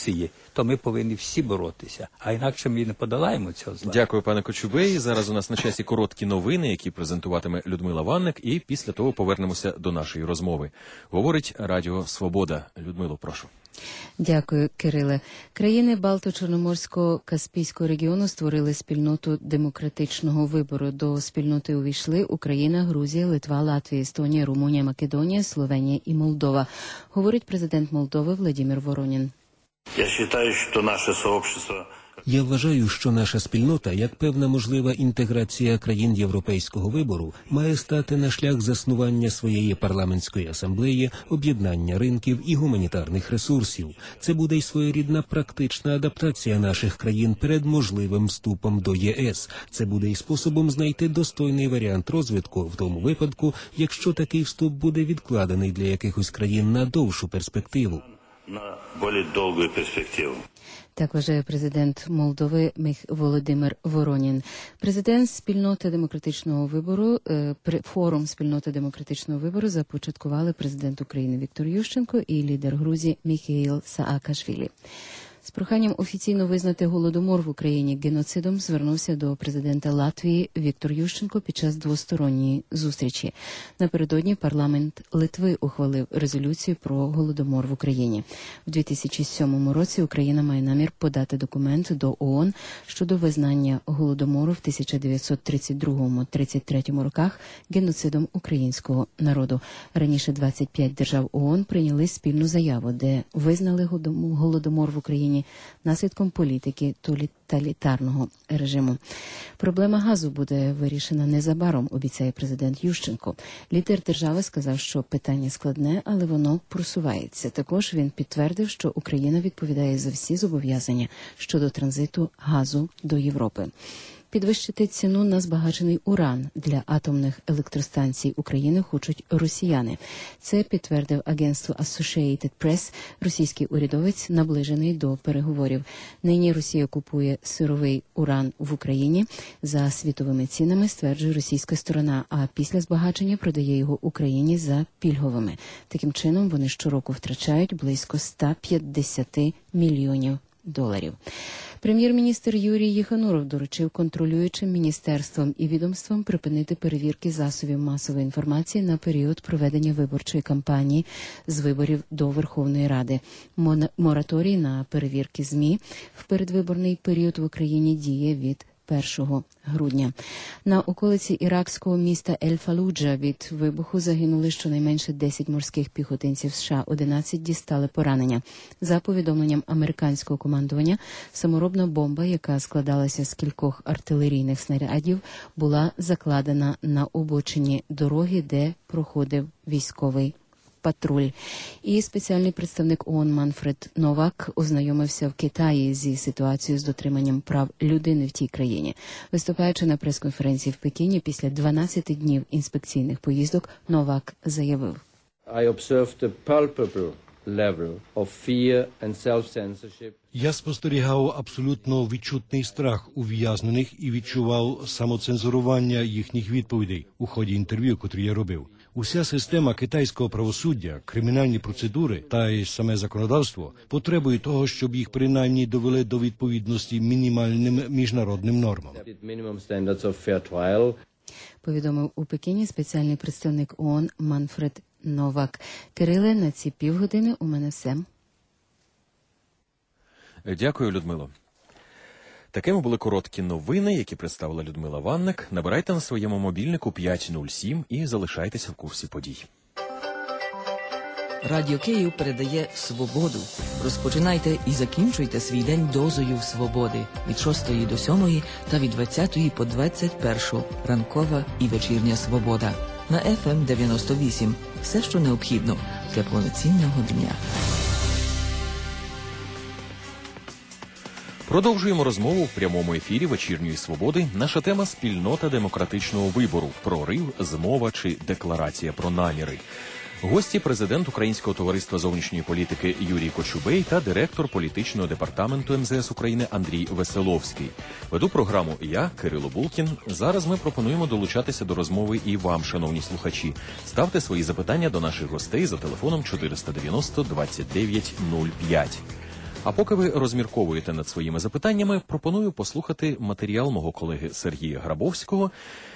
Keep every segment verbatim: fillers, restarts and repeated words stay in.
корупції, то ми повинні всі боротися, а інакше ми не подолаємо цього зла. Дякую, пане Кочубей. Зараз у нас на часі короткі новини, які презентуватиме Людмила Ванник, і після того повернемося до нашої розмови. Говорить Радіо Свобода. Людмило, прошу. Дякую, Кириле. Країни Балто-Чорноморсько-Каспійського регіону створили спільноту демократичного вибору. До спільноти увійшли Україна, Грузія, Литва, Латвія, Естонія, Румунія, Македонія, Словенія і Молдова. Говорить президент Молдови Владимир Воронін. Я вважаю, що наше сообщество... Я вважаю, що наша спільнота, як певна можлива інтеграція країн європейського вибору, має стати на шлях заснування своєї парламентської асамблеї, об'єднання ринків і гуманітарних ресурсів. Це буде й своєрідна практична адаптація наших країн перед можливим вступом до ЄС. Це буде й способом знайти достойний варіант розвитку в тому випадку, якщо такий вступ буде відкладений для якихось країн на довшу перспективу. На більш довгу перспективу. Так вважає президент Молдови Володимир Воронін. Президент спільноти демократичного вибору, форум спільноти демократичного вибору започаткували президент України Віктор Ющенко і лідер Грузії Міхеїл Саакашвілі. З проханням офіційно визнати Голодомор в Україні геноцидом звернувся до президента Латвії Віктор Ющенко під час двосторонньої зустрічі. Напередодні парламент Литви ухвалив резолюцію про Голодомор в Україні. У дві тисячі сьомому році Україна має намір подати документ до ООН щодо визнання Голодомору в тисяча дев'ятсот тридцять другому - тридцять третьому роках геноцидом українського народу. Раніше двадцять п'ять держав ООН прийняли спільну заяву, де визнали Голодомор в Україні наслідком політики тоталітарного режиму. Проблема газу буде вирішена незабаром, обіцяє президент Ющенко. Лідер держави сказав, що питання складне, але воно просувається. Також він підтвердив, що Україна відповідає за всі зобов'язання щодо транзиту газу до Європи. Підвищити ціну на збагачений уран для атомних електростанцій України хочуть росіяни. Це підтвердив агентству Associated Press російський урядовець, наближений до переговорів. Нині Росія купує сировий уран в Україні за світовими цінами, стверджує російська сторона, а після збагачення продає його Україні за пільговими. Таким чином вони щороку втрачають близько ста п'ятдесят мільйонів доларів. Прем'єр-міністр Юрій Єхануров доручив контролюючим міністерствам і відомствам припинити перевірки засобів масової інформації на період проведення виборчої кампанії з виборів до Верховної Ради. Мораторій на перевірки ЗМІ в передвиборний період в Україні діє від першого грудня. На околиці іракського міста Ель-Фалуджа від вибуху загинули щонайменше десять морських піхотинців США, одинадцять дістали поранення. За повідомленням американського командування, саморобна бомба, яка складалася з кількох артилерійних снарядів, була закладена на обочині дороги, де проходив військовий патруль. І спеціальний представник ООН Манфред Новак ознайомився в Китаї зі ситуацією з дотриманням прав людини в тій країні. Виступаючи на прес-конференції в Пекіні після дванадцяти днів інспекційних поїздок, Новак заявив: I observed the palpable level of fear and self-censorship. Я спостерігав абсолютно відчутний страх ув'язнених і відчував самоцензурування їхніх відповідей у ході інтерв'ю, котрі я робив. Уся система китайського правосуддя, кримінальні процедури та й саме законодавство потребує того, щоб їх принаймні довели до відповідності мінімальним міжнародним нормам. Повідомив у Пекіні спеціальний представник ООН Манфред Новак. Кириле, на ці півгодини у мене все. Дякую, Людмило. Такими були короткі новини, які представила Людмила Ванник. Набирайте на своєму мобільнику п'ять нуль сім і залишайтеся в курсі подій. Радіо Київ передає «Свободу». Розпочинайте і закінчуйте свій день дозою свободи. Від шостої до сьомої та від двадцятої по двадцять першу. Ранкова і вечірня свобода. На еф ем дев'яносто вісім. Все, що необхідно для повноцінного дня. Продовжуємо розмову в прямому ефірі «Вечірньої свободи». Наша тема – спільнота демократичного вибору. Прорив, змова чи декларація про наміри. Гості – президент Українського товариства зовнішньої політики Юрій Кочубей та директор політичного департаменту ем зе ес України Андрій Веселовський. Веду програму я, Кирило Булкін. Зараз ми пропонуємо долучатися до розмови і вам, шановні слухачі. Ставте свої запитання до наших гостей за телефоном чотириста дев'яносто двадцять дев'ять нуль п'ять. А поки ви розмірковуєте над своїми запитаннями, пропоную послухати матеріал мого колеги Сергія Грабовського,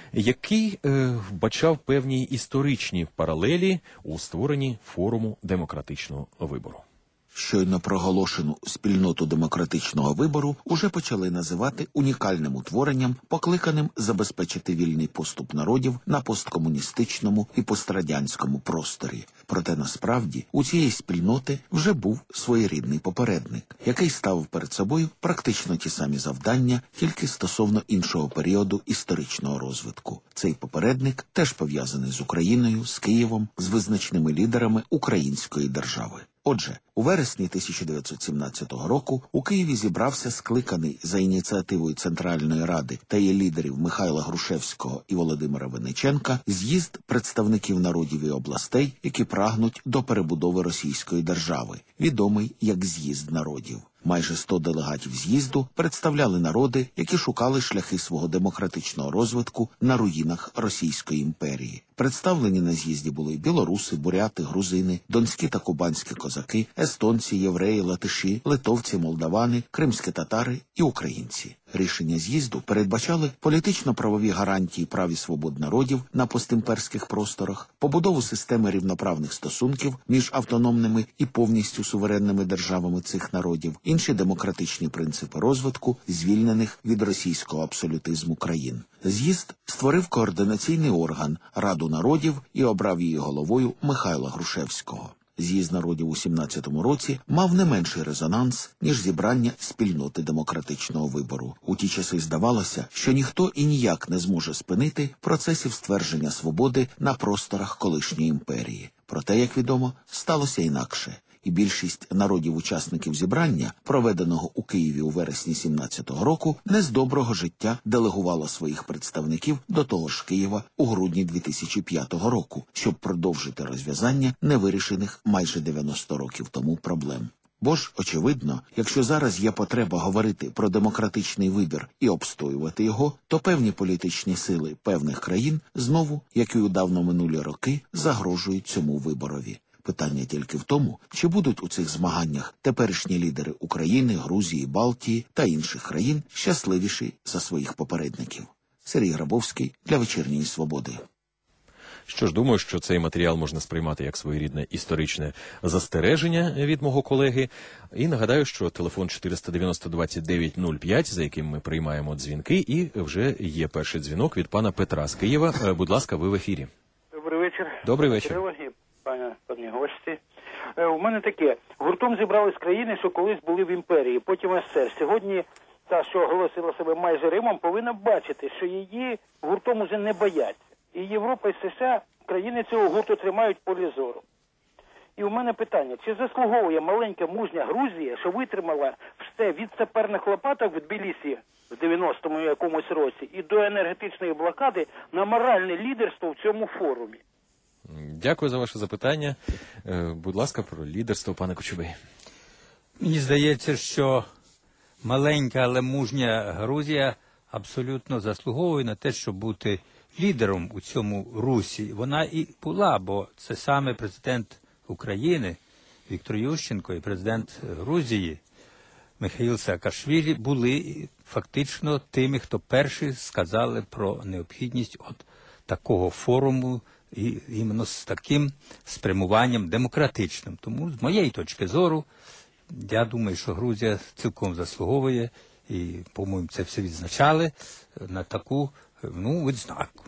який е, вбачав певні історичні паралелі у створенні форуму демократичного вибору. Щойно проголошену спільноту демократичного вибору уже почали називати унікальним утворенням, покликаним забезпечити вільний поступ народів на посткомуністичному і пострадянському просторі. Проте насправді у цієї спільноти вже був своєрідний попередник, який ставив перед собою практично ті самі завдання, тільки стосовно іншого періоду історичного розвитку. Цей попередник теж пов'язаний з Україною, з Києвом, з визначними лідерами української держави. Отже, у вересні тисяча дев'ятсот сімнадцятого року у Києві зібрався скликаний за ініціативою Центральної Ради та її лідерів Михайла Грушевського і Володимира Винниченка з'їзд представників народів і областей, які прагнуть до перебудови російської держави, відомий як «З'їзд народів». Майже сто делегатів з'їзду представляли народи, які шукали шляхи свого демократичного розвитку на руїнах Російської імперії. Представлені на з'їзді були білоруси, буряти, грузини, донські та кубанські козаки, естонці, євреї, латиші, литовці, молдавани, кримські татари і українці. Рішення з'їзду передбачали політично-правові гарантії прав і свобод народів на постімперських просторах, побудову системи рівноправних стосунків між автономними і повністю суверенними державами цих народів, інші демократичні принципи розвитку звільнених від російського абсолютизму країн. З'їзд створив координаційний орган Раду народів і обрав її головою Михайла Грушевського. З'їзд народів у сімнадцятому році мав не менший резонанс, ніж зібрання спільноти демократичного вибору. У ті часи здавалося, що ніхто і ніяк не зможе спинити процесів ствердження свободи на просторах колишньої імперії. Проте, як відомо, сталося інакше. І більшість народів-учасників зібрання, проведеного у Києві у вересні сімнадцятого року, не з доброго життя делегувала своїх представників до того ж Києва у грудні дві тисячі п'ятого року, щоб продовжити розв'язання невирішених майже дев'яносто років тому проблем. Бо ж, очевидно, якщо зараз є потреба говорити про демократичний вибір і обстоювати його, то певні політичні сили певних країн знову, як і у давно минулі роки, загрожують цьому виборові. Питання тільки в тому, чи будуть у цих змаганнях теперішні лідери України, Грузії, Балтії та інших країн щасливіші за своїх попередників. Сергій Грабовський для «Вечірньої Свободи». Що ж, думаю, що цей матеріал можна сприймати як своєрідне історичне застереження від мого колеги. І нагадаю, що телефон чотириста дев'яносто двадцять дев'ять нуль п'ять, за яким ми приймаємо дзвінки, і вже є перший дзвінок від пана Петра з Києва. Будь ласка, ви в ефірі. Добрий вечір. Добрий вечір. Пане, пані гості. Е, у мене таке. Гуртом зібрались країни, що колись були в імперії, потім ес-ер. Сьогодні та, що оголосила себе майже Римом, повинна бачити, що її гуртом уже не бояться. І Європа, і США, країни цього гурту тримають в полі зору. І у мене питання, чи заслуговує маленька мужня Грузія, що витримала все від саперних лопаток в Тбілісі в дев'яностому якомусь році і до енергетичної блокади на моральне лідерство в цьому форумі? Дякую за ваше запитання. Будь ласка, про лідерство, пане Кочубей. Мені здається, що маленька, але мужня Грузія абсолютно заслуговує на те, щоб бути лідером у цьому русі. Вона і була, бо це саме президент України Віктор Ющенко і президент Грузії Михаїл Саакашвілі були фактично тими, хто перші сказали про необхідність от такого форуму, і іменно з таким спрямуванням демократичним. Тому, з моєї точки зору, я думаю, що Грузія цілком заслуговує, і, по-моєму, це все відзначали на таку, ну, відзнаку.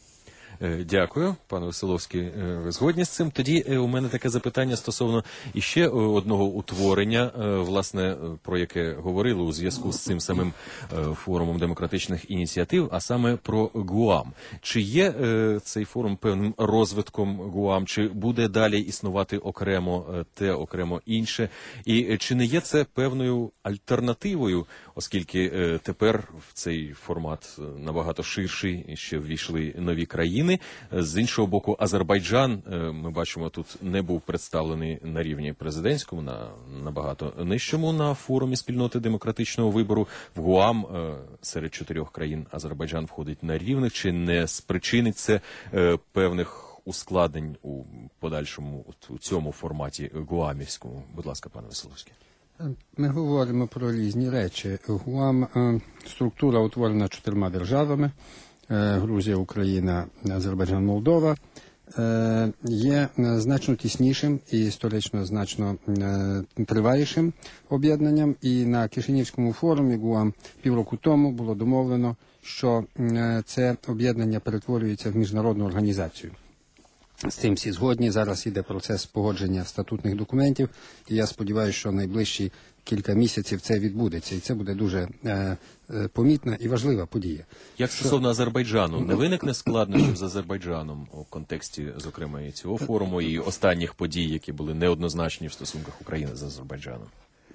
Дякую, пане Веселовський. Ви згодні з цим? Тоді у мене таке запитання стосовно іще одного утворення, власне, про яке говорили у зв'язку з цим самим форумом демократичних ініціатив, а саме про ГУАМ. Чи є цей форум певним розвитком ГУАМ, чи буде далі існувати окремо те, окремо інше? І чи не є це певною альтернативою, оскільки тепер в цей формат набагато ширший, ще ввійшли нові країни? З іншого боку, Азербайджан, ми бачимо, тут не був представлений на рівні президентському, на набагато нижчому на форумі спільноти демократичного вибору. В ГУАМ серед чотирьох країн Азербайджан входить на рівних. Чи не спричинить це певних ускладнень у подальшому у цьому форматі гуамівському? Будь ласка, пане Веселовський. Ми говоримо про різні речі. ГУАМ е, структура утворена чотирма державами: е, Грузія, Україна, Азербайджан, Молдова. Е, є е, значно тіснішим і історично значно е, тривалішим об'єднанням. І на Кишинівському форумі ГУАМ півроку тому було домовлено, що е, це об'єднання перетворюється в міжнародну організацію. З цим всі згодні. Зараз йде процес погодження статутних документів, і я сподіваюся, що найближчі кілька місяців це відбудеться, і це буде дуже е, е, помітна і важлива подія. Як стосовно Азербайджану, не виникне складнощів з Азербайджаном у контексті, зокрема, і цього форуму, і останніх подій, які були неоднозначні в стосунках України з Азербайджаном?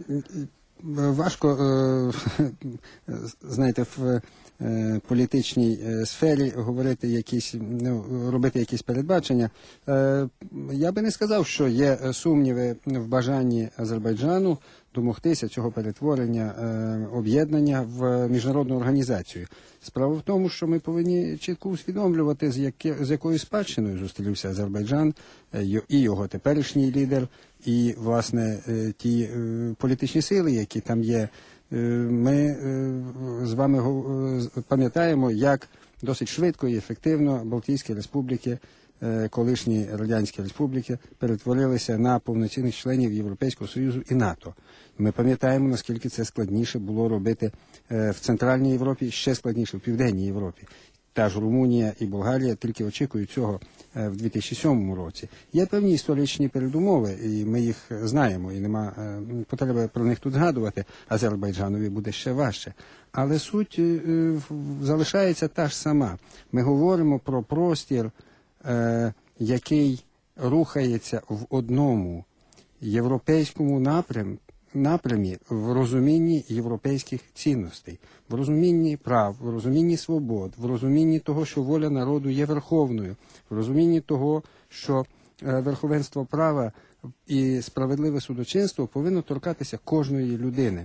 Важко, е, знаєте, в е, політичній е, сфері говорити якісь, ну, робити якісь передбачення. Е, я би не сказав, що є сумніви в бажанні Азербайджану домогтися цього перетворення е, об'єднання в міжнародну організацію. Справа в тому, що ми повинні чітко усвідомлювати, з, яке, з якою спадщиною зустрівся Азербайджан е, і його теперішній лідер, і, власне, е, ті е, політичні сили, які там є. Е, ми е, з вами е, пам'ятаємо, як досить швидко і ефективно Балтійські республіки, е, колишні Радянські республіки, перетворилися на повноцінних членів Європейського Союзу і НАТО. Ми пам'ятаємо, наскільки це складніше було робити е, в Центральній Європі, ще складніше в Південній Європі. Та ж Румунія і Болгарія тільки очікують цього е, в дві тисячі сьомому році. Є певні історичні передумови, і ми їх знаємо, і нема е, потреби про них тут згадувати. Азербайджанові буде ще важче. Але суть е, залишається та ж сама. Ми говоримо про простір, е, який рухається в одному європейському напрямку, напрямі в розумінні європейських цінностей, в розумінні прав, в розумінні свобод, в розумінні того, що воля народу є верховною, в розумінні того, що е, верховенство права і справедливе судочинство повинно торкатися кожної людини.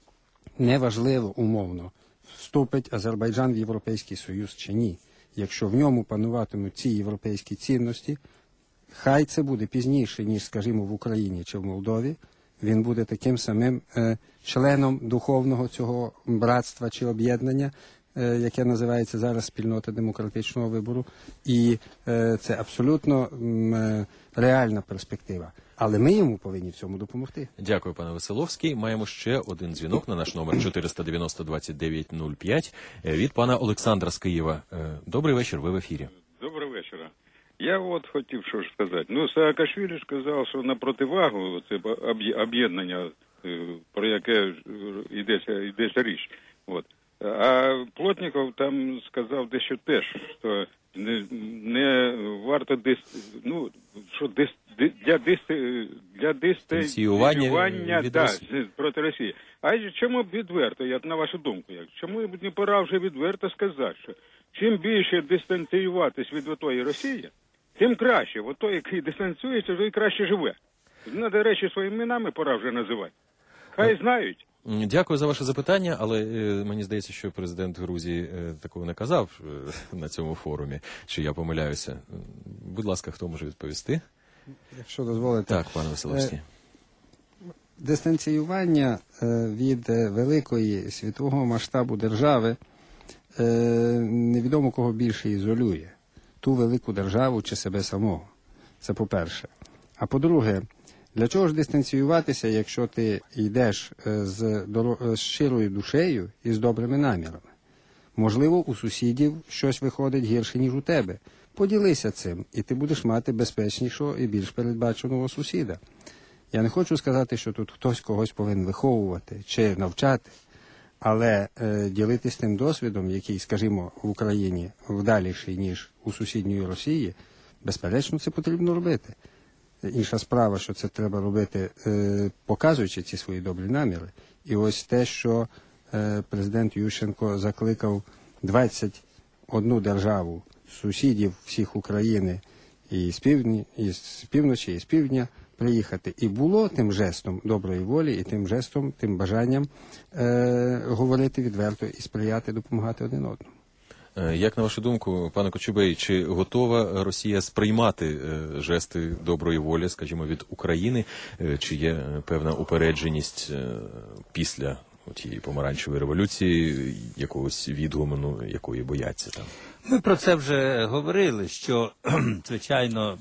Неважливо умовно, вступить Азербайджан в Європейський Союз чи ні. Якщо в ньому пануватимуть ці європейські цінності, хай це буде пізніше, ніж, скажімо, в Україні чи в Молдові, він буде таким самим е, членом духовного цього братства чи об'єднання, е, яке називається зараз спільнота демократичного вибору. І е, це абсолютно е, реальна перспектива. Але ми йому повинні в цьому допомогти. Дякую, пане Веселовський. Маємо ще один дзвінок на наш номер чотириста дев'яносто двадцять дев'ять нуль п'ять від пана Олександра з Києва. Добрий вечір, ви в ефірі. Доброго вечора. Я от хотів що ж сказати. Ну, Саакашвілі сказав, що на противагу це об'єднання, про яке йдеться, йдеться річ. От. А Плотніков там сказав дещо теж, що не, не варто дис, ну, що дис, для дис, для дистанціювання да, проти Росії. А чому б відверто, я, на вашу думку, як? Чому б не пора вже відверто сказати, що чим більше дистанціюватись від отої Росії, тим краще. От той, який дистанціюється, вже і краще живе. Надо речі своїми іменами пора вже називати. Хай знають. Дякую за ваше запитання, але е, мені здається, що президент Грузії е, такого не казав е, на цьому форумі, чи я помиляюся. Будь ласка, хто може відповісти? Якщо дозволите. Так, пане Веселовський. Е, дистанціювання е, від е, великої світового масштабу держави е, невідомо кого більше ізолює. Ту велику державу чи себе самого. Це по-перше. А по-друге, для чого ж дистанціюватися, якщо ти йдеш з, з щирою душею і з добрими намірами? Можливо, у сусідів щось виходить гірше, ніж у тебе. Поділися цим, і ти будеш мати безпечнішого і більш передбаченого сусіда. Я не хочу сказати, що тут хтось когось повинен виховувати чи навчати, але е, ділитись тим досвідом, який, скажімо, в Україні вдаліший, ніж у сусідньої Росії, безперечно, це потрібно робити. Інша справа, що це треба робити, е, показуючи ці свої добрі наміри. І ось те, що е, президент Ющенко закликав двадцять одну державу, сусідів всіх України, і з півдні, і з півночі, і з півдня, приїхати. І було тим жестом доброї волі, і тим жестом, тим бажанням е, говорити відверто і сприяти, допомагати один одному. Як на вашу думку, пане Кочубей, чи готова Росія сприймати жести доброї волі, скажімо, від України, чи є певна упередженість після тієї помаранчевої революції, якогось відгуману, якої бояться там? Ми про це вже говорили, що, звичайно,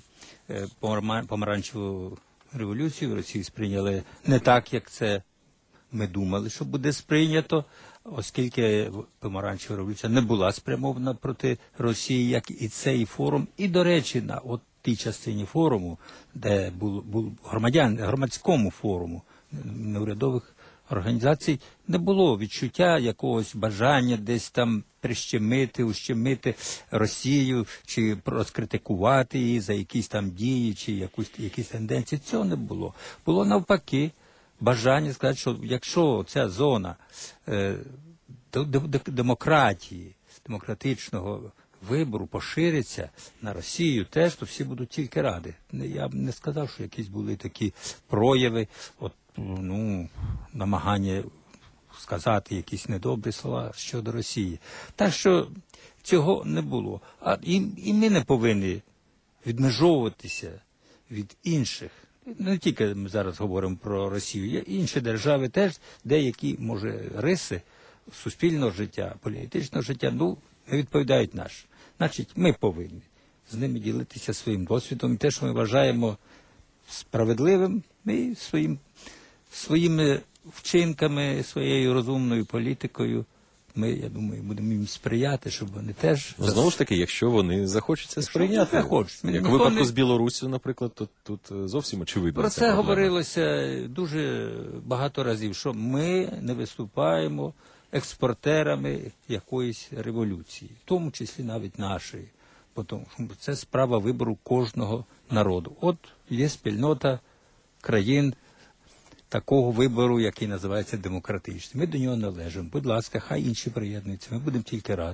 помаранчеву революцію в Росії сприйняли не так, як це ми думали, що буде сприйнято, оскільки помаранчева революція не була спрямована проти Росії, як і цей форум. І, до речі, на от тій частині форуму, де був, був громадян, громадському форуму неурядових організацій, не було відчуття якогось бажання десь там прищемити, ущемити Росію, чи розкритикувати її за якісь там дії, чи якусь, якісь тенденції. Цього не було. Було навпаки бажання сказати, що якщо ця зона е, демократії, демократичного вибору пошириться на Росію теж, то всі будуть тільки раді. Я б не сказав, що якісь були такі прояви, от, ну, намагання сказати якісь недобрі слова щодо Росії. Так що цього не було. А і, і ми не повинні відмежовуватися від інших. Не тільки ми зараз говоримо про Росію, є інші держави теж, деякі, може, риси суспільного життя, політичного життя, ну, не відповідають нашим. Значить, ми повинні з ними ділитися своїм досвідом, і те, що ми вважаємо справедливим, ми своїм, своїми вчинками, своєю розумною політикою, ми, я думаю, будемо їм сприяти, щоб вони теж... Знову ж таки, якщо вони захочуть це сприйняти. Захочуть. Як у випадку не... з Білоруссю, наприклад, то тут зовсім очевидно. Про це проблема. говорилося дуже багато разів, що ми не виступаємо експортерами якоїсь революції, в тому числі навіть нашої. Тому що це справа вибору кожного народу. От є спільнота країн такого вибору, який називається демократичним. Ми до нього належимо. Будь ласка, хай інші приєднуються. Ми будемо тільки раді.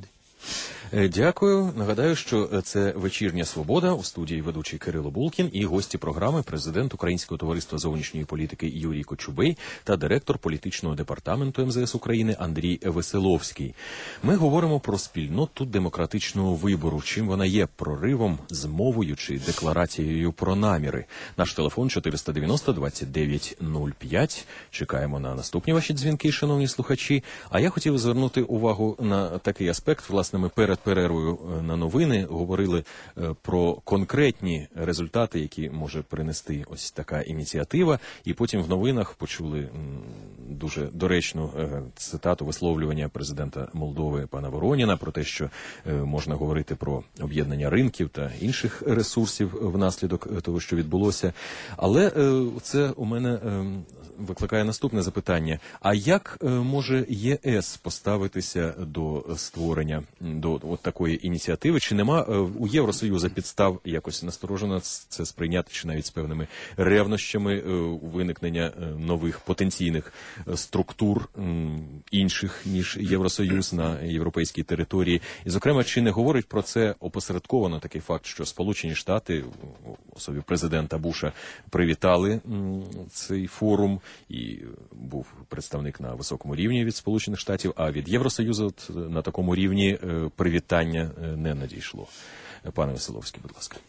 Дякую. Нагадаю, що це «Вечірня свобода», у студії ведучий Кирило Булкін і гості програми президент Українського товариства зовнішньої політики Юрій Кочубей та директор політичного департаменту ем зе ес України Андрій Веселовський. Ми говоримо про спільноту демократичного вибору, чим вона є: проривом, змовою чи декларацією про наміри. Наш телефон чотириста дев'яносто двадцять дев'ять нуль п'ять. Чекаємо на наступні ваші дзвінки, шановні слухачі. А я хотів звернути увагу на такий аспект. Власне, ми перед перервою на новини говорили про конкретні результати, які може принести ось така ініціатива, і потім в новинах почули дуже доречну цитату висловлювання президента Молдови пана Вороніна про те, що можна говорити про об'єднання ринків та інших ресурсів внаслідок того, що відбулося. Але це у мене викликає наступне запитання. А як може є ес поставитися до створення, до от такої ініціативи? Чи нема у Євросоюзу підстав якось насторожено це сприйняти, чи навіть з певними ревнощами виникнення нових потенційних структур інших, ніж Євросоюз на європейській території? І, зокрема, чи не говорить про це опосередковано такий факт, що Сполучені Штати, особі президента Буша, привітали цей форум, і був представник на високому рівні від Сполучених Штатів, а від Євросоюзу от, на такому рівні привітання не надійшло. Пане Веселовський, будь ласка.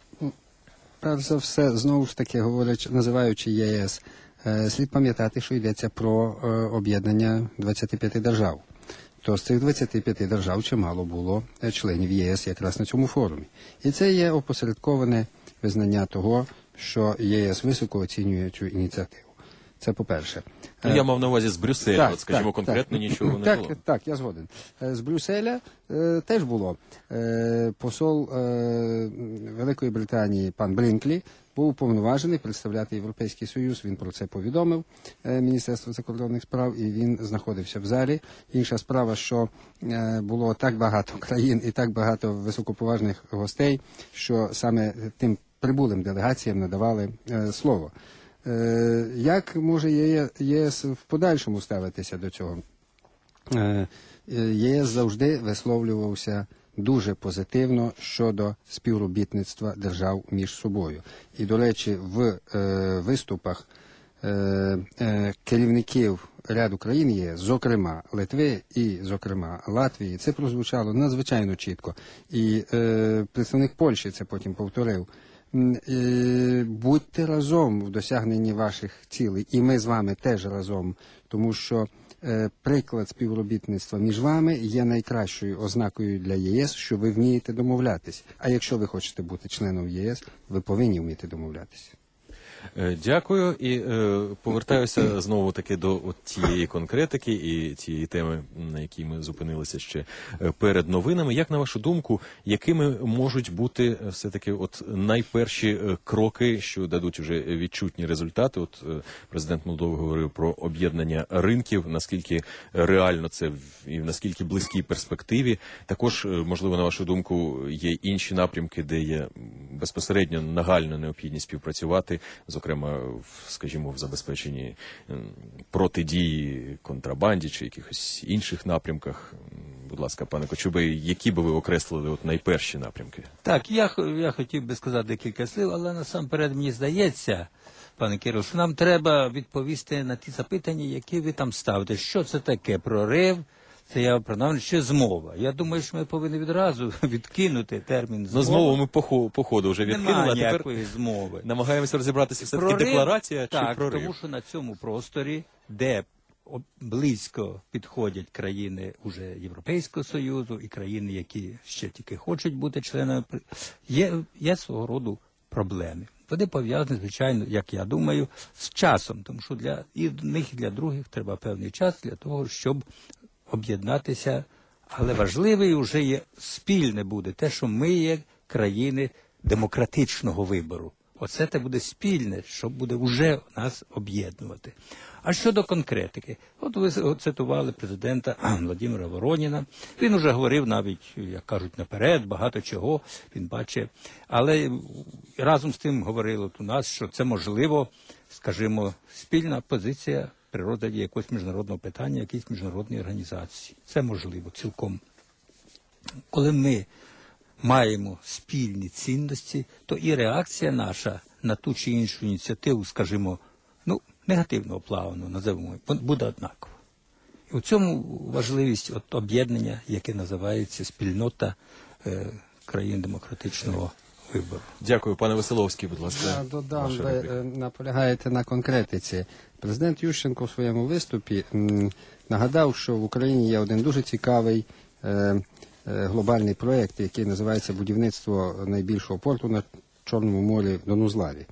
Перш за все, знову ж таки, говорячи, називаючи ЄС, слід пам'ятати, що йдеться про об'єднання двадцяти п'яти держав. То з цих двадцяти п'яти держав чимало було членів ЄС якраз на цьому форумі. І це є опосередковане визнання того, що ЄС високо оцінює цю ініціативу. Це по-перше. Ну, я мав на увазі з Брюсселя, так, от, скажімо, так, конкретно так, нічого не так, було. Так, я згоден. З Брюсселя е, теж було. Е, посол е, Великої Британії пан Брінклі був уповноважений представляти Європейський Союз. Він про це повідомив е, Міністерство закордонних справ, і він знаходився в залі. Інша справа, що е, було так багато країн і так багато високоповажних гостей, що саме тим прибулим делегаціям надавали е, слово. Як може ЄС в подальшому ставитися до цього? ЄС завжди висловлювався дуже позитивно щодо співробітництва держав між собою. І, до речі, в виступах е, е, керівників ряду країн ЄС, зокрема Литви і, зокрема, Латвії, це прозвучало надзвичайно чітко. І е, представник Польщі це потім повторив. Е, будьте разом в досягненні ваших цілей, і ми з вами теж разом, тому що е, приклад співробітництва між вами є найкращою ознакою для ЄС, що ви вмієте домовлятись. А якщо ви хочете бути членом ЄС, ви повинні вміти домовлятися. Дякую. І е, повертаюся знову таки до от тієї конкретики і тієї теми, на якій ми зупинилися ще перед новинами. Як на вашу думку, якими можуть бути все-таки от найперші кроки, що дадуть вже відчутні результати? От е, президент Молдови говорив про об'єднання ринків, наскільки реально це і в наскільки близькій перспективі. Також, можливо, на вашу думку, є інші напрямки, де є безпосередньо нагальна необхідність співпрацювати, зокрема, скажімо, в забезпеченні протидії контрабанді чи якихось інших напрямках. Будь ласка, пане Кочубей, які би ви окреслили от найперші напрямки? Так, я, я хотів би сказати декілька слів, але насамперед мені здається, пане Кирило, що нам треба відповісти на ті запитання, які ви там ставите. Що це таке прорив? Це я принаймні ще змова. Я думаю, що ми повинні відразу відкинути термін змова. Ну, змову ми по, по ходу вже відкинули, Немає а тепер ніякої змови. Намагаємося розібратися, все-таки Прорив, декларація так, чи прорив? тому що на цьому просторі, де близько підходять країни уже Європейського Союзу і країни, які ще тільки хочуть бути членами, є, є свого роду проблеми. Вони пов'язані, звичайно, як я думаю, з часом, тому що для і них, і для других треба певний час для того, щоб об'єднатися, але важливий вже є спільне буде те, що ми є країни демократичного вибору. Оце те буде спільне, що буде вже нас об'єднувати. А щодо конкретики, от ви цитували президента Владимира Вороніна. Він уже говорив навіть, як кажуть, наперед, багато чого він бачить. Але разом з тим говорили у нас, що це можливо, скажімо, спільна позиція при розгляді якогось міжнародного питання, якоїсь міжнародної організації. Це можливо цілком. Коли ми маємо спільні цінності, то і реакція наша на ту чи іншу ініціативу, скажімо, ну, негативного плану, називаємо, буде однакова. І у цьому важливість от об'єднання, яке називається спільнота е, країн демократичного вибору. Дякую, пане Веселовський, будь ласка. Я додам, ви е, наполягаєте на конкретиці. Президент Ющенко в своєму виступі м, нагадав, що в Україні є один дуже цікавий е, е, глобальний проєкт, який називається «Будівництво найбільшого порту на Чорному морі в Донузлаві».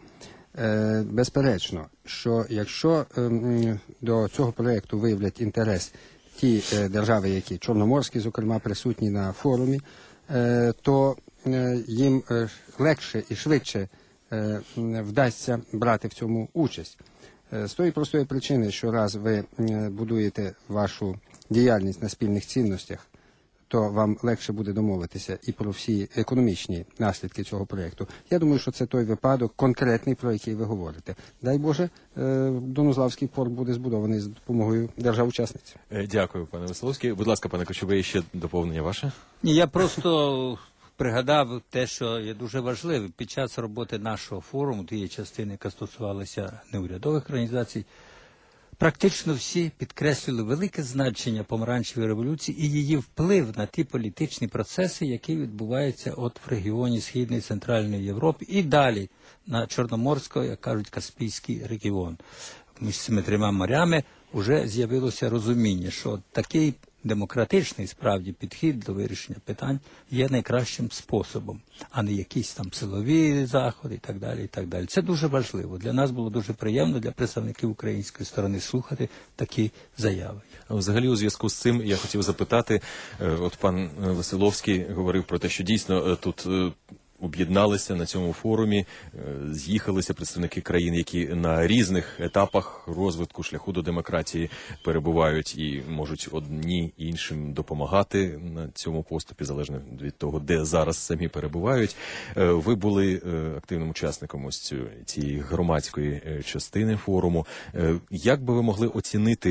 Е, безперечно, що якщо е, до цього проєкту виявлять інтерес ті е, держави, які чорноморські, зокрема, присутні на форумі, е, то е, їм е, легше і швидше е, вдасться брати в цьому участь. Е, з тої простої причини, що раз ви е, будуєте вашу діяльність на спільних цінностях, то вам легше буде домовитися і про всі економічні наслідки цього проєкту. Я думаю, що це той випадок конкретний, про який ви говорите. Дай Боже, Донузлавський порт буде збудований з допомогою держав-учасниць. Дякую, пане Веселовський. Будь ласка, пане Кочубей, ще доповнення ваше? Ні, я просто пригадав те, що є дуже важливим. Під час роботи нашого форуму, тієї частини, яка стосувалася неурядових організацій, практично всі підкреслили велике значення помаранчевої революції і її вплив на ті політичні процеси, які відбуваються от в регіоні Східної і Центральної Європи і далі на Чорноморський, як кажуть, Каспійський регіон. Між цими трьома морями вже з'явилося розуміння, що такий демократичний, справді, підхід до вирішення питань є найкращим способом, а не якісь там силові заходи і так далі, і так далі. Це дуже важливо. Для нас було дуже приємно, для представників української сторони, слухати такі заяви. Взагалі, у зв'язку з цим я хотів запитати, от пан Веселовський говорив про те, що дійсно тут об'єдналися на цьому форумі, з'їхалися представники країн, які на різних етапах розвитку шляху до демократії перебувають і можуть одні іншим допомагати на цьому поступі, залежно від того, де зараз самі перебувають. Ви були активним учасником ось цієї громадської частини форуму. Як би ви могли оцінити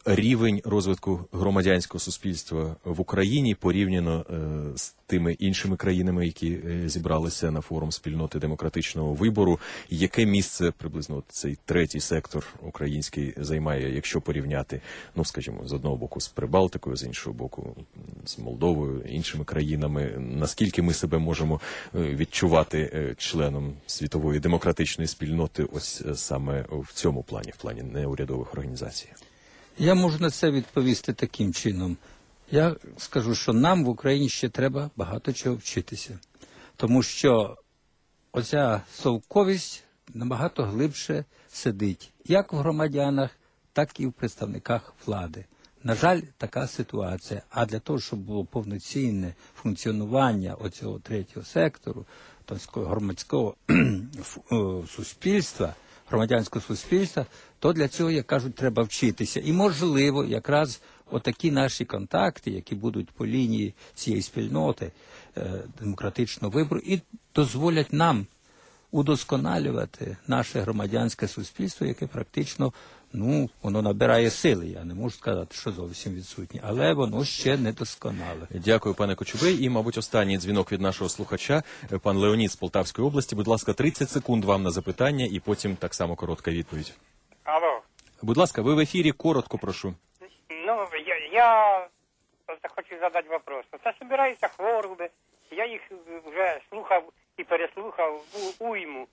рівень розвитку громадянського суспільства в Україні порівняно е, з тими іншими країнами, які е, зібралися на форум спільноти демократичного вибору. Яке місце приблизно цей третій сектор український займає, якщо порівняти, ну, скажімо, з одного боку з Прибалтикою, з іншого боку з Молдовою, іншими країнами? Наскільки ми себе можемо е, відчувати е, членом світової демократичної спільноти ось е, саме в цьому плані, в плані неурядових організацій? Я можу на це відповісти таким чином. Я скажу, що нам в Україні ще треба багато чого вчитися. Тому що оця совковість набагато глибше сидить як в громадянах, так і в представниках влади. На жаль, така ситуація. А для того, щоб було повноцінне функціонування оцього третього сектору, тобто громадського суспільства, громадянського суспільства, то для цього, як кажуть, треба вчитися. І, можливо, якраз отакі наші контакти, які будуть по лінії цієї спільноти е, демократичного вибору, і дозволять нам удосконалювати наше громадянське суспільство, яке практично, ну, воно набирає сили. Я не можу сказати, що зовсім відсутнє, але воно ще не досконале. Дякую, пане Кочубей. І, мабуть, останній дзвінок від нашого слухача, пан Леонід з Полтавської області. Будь ласка, тридцять секунд вам на запитання і потім так само коротка відповідь. Алло. Будь ласка, ви в ефірі, коротко прошу. Ну, я, я просто хочу задати вопрос. Це збираються хвороби, я їх вже слухав і переслухав у уйму.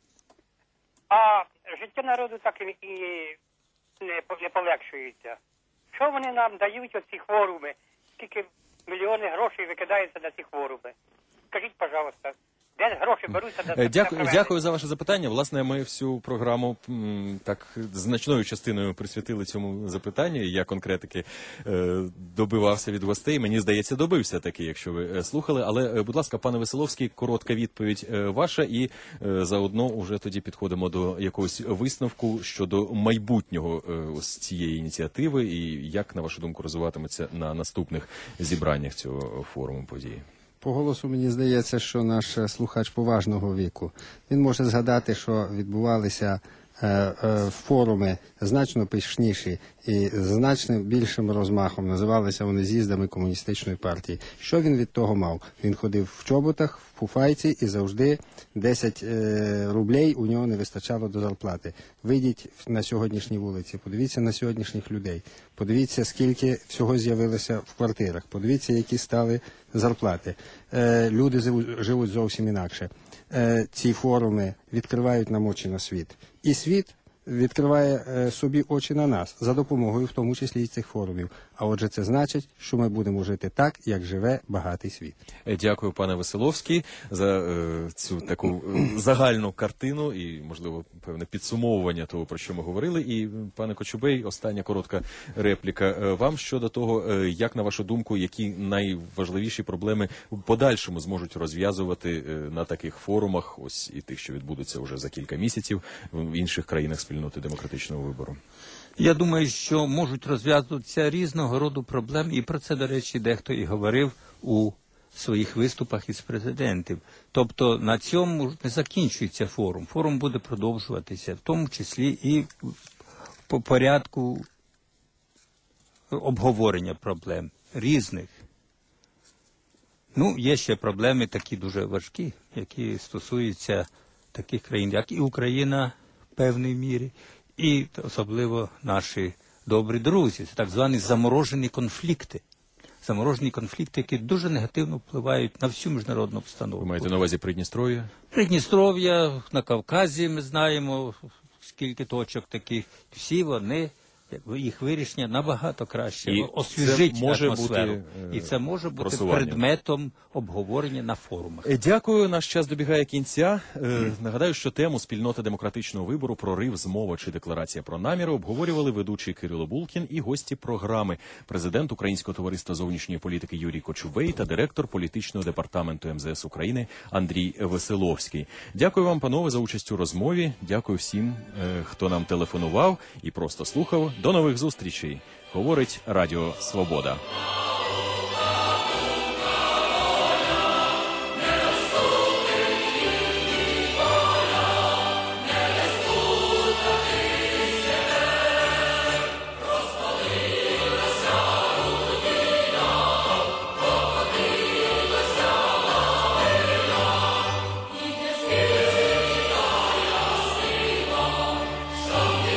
А життя народу так і не, не полегшується. Що вони нам дають оці хвороби? Скільки мільйони грошей викидається на ці хвороби? Скажіть, пожалуйста, де гроші беруться? Для дякую, дякую за ваше запитання. Власне, ми всю програму м, так значною частиною присвятили цьому запитанню. Я конкретики е, добивався від гостей. Мені здається, добився таки, якщо ви е, слухали. Але, е, будь ласка, пане Веселовський, коротка відповідь е, ваша. І е, заодно уже тоді підходимо до якогось висновку щодо майбутнього е, ось цієї ініціативи і як, на вашу думку, розвиватиметься на наступних зібраннях цього форуму події. По голосу мені здається, що наш слухач поважного віку. Він може згадати, що відбувалися е, е, форуми значно пишніші і значно більшим розмахом. Називалися вони з'їздами комуністичної партії. Що він від того мав? Він ходив в чоботах, в пуфайці і завжди десять е, рублей у нього не вистачало до зарплати. Вийдіть на сьогоднішні вулиці, подивіться на сьогоднішніх людей, подивіться, скільки всього з'явилося в квартирах, подивіться, які стали зарплати. Е, люди живуть зовсім інакше. Е, ці форуми відкривають нам очі на світ. І світ відкриває е, собі очі на нас, за допомогою в тому числі і цих форумів. А отже, це значить, що ми будемо жити так, як живе багатий світ. Дякую, пане Веселовський, за е, цю таку е, загальну картину і, можливо, певне підсумовування того, про що ми говорили. І, пане Кочубей, остання коротка репліка е, вам щодо того, е, як, на вашу думку, які найважливіші проблеми в подальшому зможуть розв'язувати е, на таких форумах, ось і тих, що відбудуться вже за кілька місяців в інших країнах спільноти демократичного вибору. Я думаю, що можуть розв'язуватися різного роду проблем, і про це, до речі, дехто і говорив у своїх виступах із президентів. Тобто на цьому не закінчується форум. Форум буде продовжуватися, в тому числі і по порядку обговорення проблем різних. Ну, є ще проблеми такі дуже важкі, які стосуються таких країн, як і Україна в певній мірі, і особливо наші добрі друзі. Це так звані заморожені конфлікти. Заморожені конфлікти, які дуже негативно впливають на всю міжнародну обстановку. Ви маєте на увазі Придністров'я? Придністров'я, на Кавказі ми знаємо, скільки точок таких. Всі вони, їх вирішення набагато краще і освіжить це може атмосферу. Бути, е, і це може бути просування. предметом обговорення на форумах. Дякую. Наш час добігає кінця. Е, нагадаю, що тему спільноти демократичного вибору, прорив, змова чи декларація про наміри обговорювали ведучий Кирило Булкін і гості програми, президент Українського товариства зовнішньої політики Юрій Кочубей та директор політичного департаменту ем зе ес України Андрій Веселовський. Дякую вам, панове, за участь у розмові. Дякую всім, е, хто нам телефонував і просто слухав. До нових зустрічей. Говорить Радіо Свобода.